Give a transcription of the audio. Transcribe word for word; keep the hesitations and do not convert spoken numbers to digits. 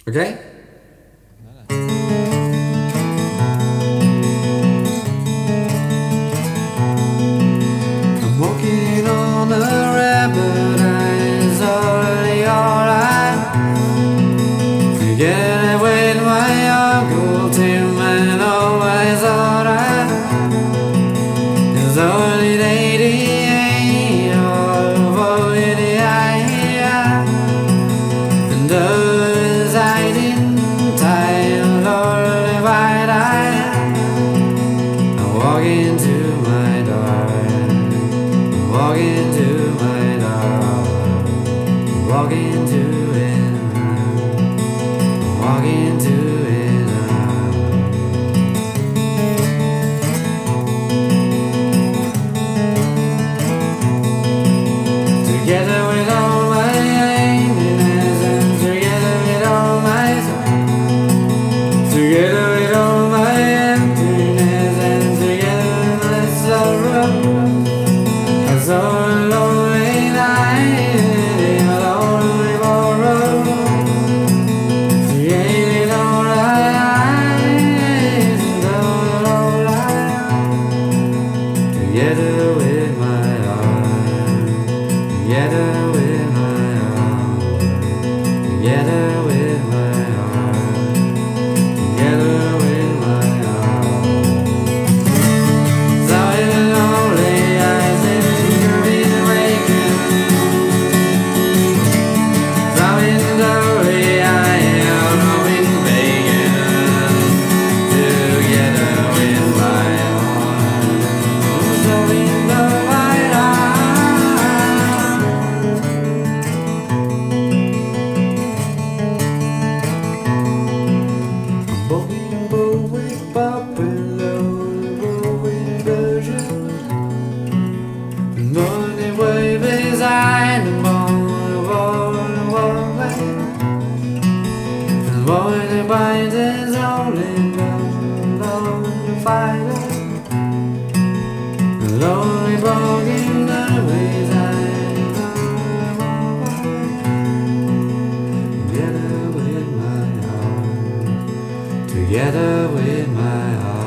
Okay? I'm walking on a rabbit, eyes already alright. Together with my uncle Tim and always alright. It's only eighty-eight or eighty-eight, and those I didn't tell or divide. I walk into my door, walk into my door, walk into it, walk into it now. Together with all my happiness and together with all my sorrow, together with all my emptiness and together with my sorrow. I saw a lonely night, a lonely road. She ain't it alright, and alright. Together with my heart, together with my heart, together with my heart, together with my heart. So in the lonely eyes, in the waking, so in the lonely I am going begging, together with my heart, so in the white eye. I'm walking bold with popular, with version. Money way beside the bone, one way. And boy, the mind is only lonely fighter, lonely broken the ways I know. Together with my heart, together with my heart.